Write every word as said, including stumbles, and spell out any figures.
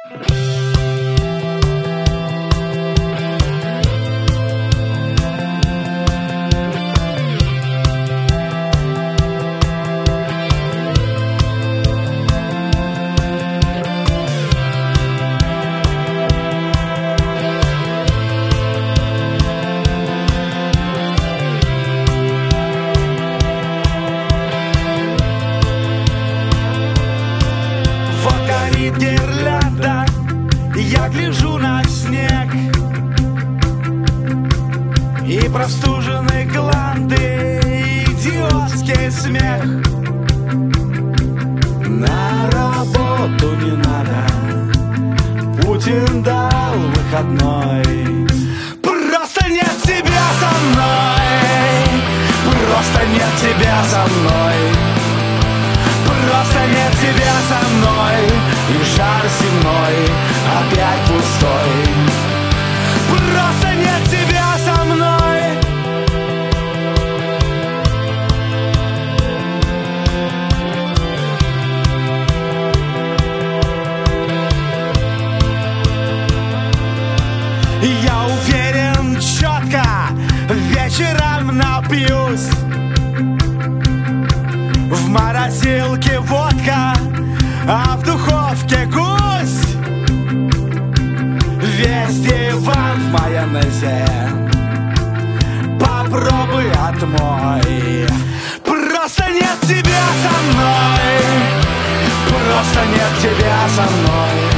Гирлянда, я гляжу на снег и простуженные гланды, идиотский смех. На работу не надо, Путин дал выходной. Просто нет тебя со мной, просто нет тебя со мной. Просто нет тебя со мной, и шар земной опять пустой. Просто нет тебя со мной. Я уверен четко, вечером напьюсь. В морозилке водка, а в духовке гусь. Весь диван в майонезе, попробуй отмой. Просто нет тебя со мной, просто нет тебя со мной.